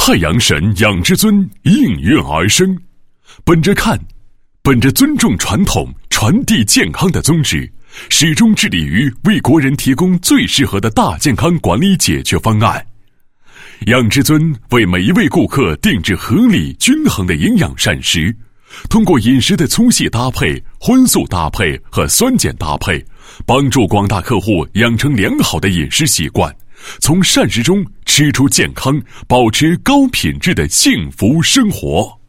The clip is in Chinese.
太阳神养之尊应运而生，本着尊重传统、传递健康的宗旨，始终致力于为国人提供最适合的大健康管理解决方案。养之尊为每一位顾客定制合理均衡的营养膳食，通过饮食的粗细搭配、荤素搭配和酸碱搭配，帮助广大客户养成良好的饮食习惯，从膳食中吃出健康，保持高品质的幸福生活。